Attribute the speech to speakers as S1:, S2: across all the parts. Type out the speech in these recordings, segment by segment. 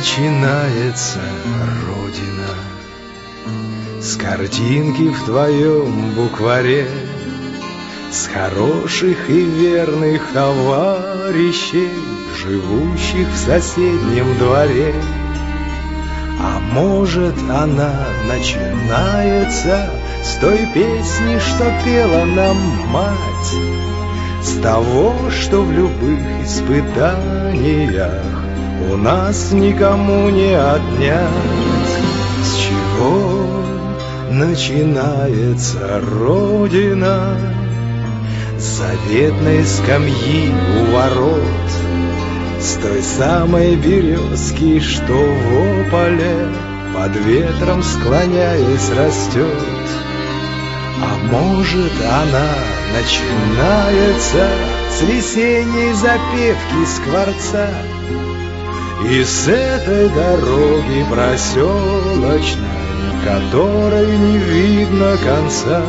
S1: начинается Родина? С картинки в твоем букваре, с хороших и верных товарищей, живущих в соседнем дворе. А может, она начинается с той песни, что пела нам мать, с того, что в любых испытаниях у нас никому не отнять. С чего начинается Родина? С заветной скамьи у ворот, с той самой березки, что в ополе под ветром склоняясь растет. А может, она начинается с весенней запевки скворца и с этой дороги проселочной, которой не видно конца.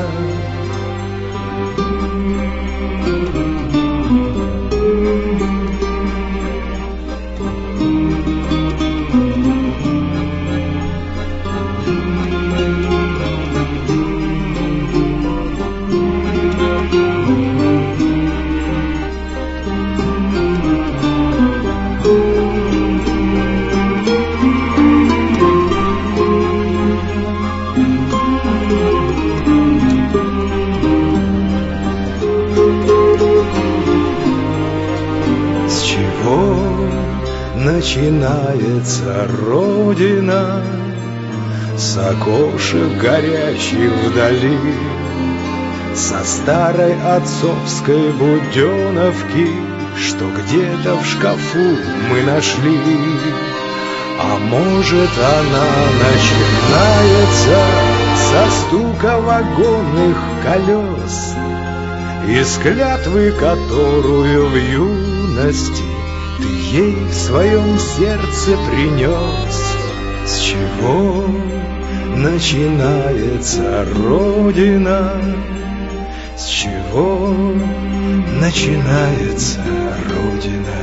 S1: Начинается Родина с окошек горящих вдали, со старой отцовской буденовки, что где-то в шкафу мы нашли. А может, она начинается со стука вагонных колес, из клятвы, которую в юности ты ей в своем сердце принес. С чего начинается Родина? С чего начинается Родина?